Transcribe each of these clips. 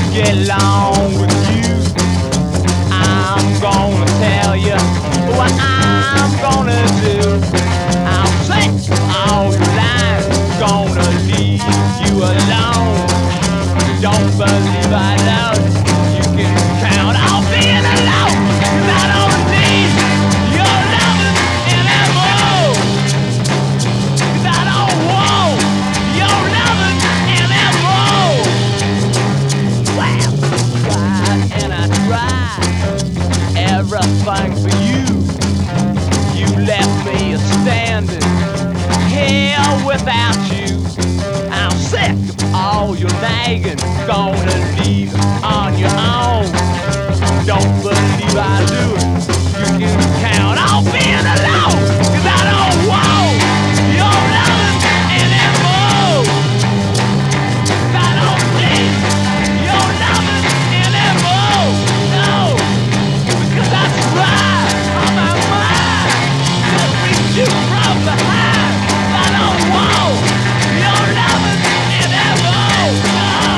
get along with you. I'm gonna tell you what I'm gonna do. I'm sick of all your lies, gonna leave you alone. Don't believe I love you, you can count on being alone. 'Cause I don't need your loving anymore. 'Cause I don't want your loving anymore. Well, I tried and I tried everything for you. You left me standing here without you. I'm sick of all your nagging, gonna leave on your own. Don't believe I do it, you can count on being alone. 'Cause I don't want your loving anymore. 'Cause I don't need your loving anymore. No, because I tried on my mind to reach you from behind. I don't want your loving anymore. No.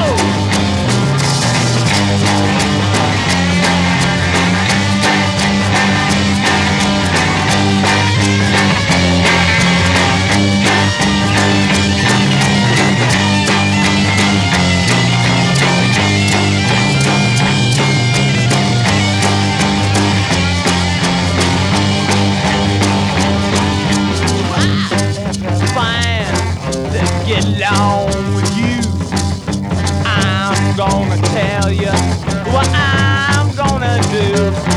Fine to get along with you. I'm gonna tell you what I'm gonna do.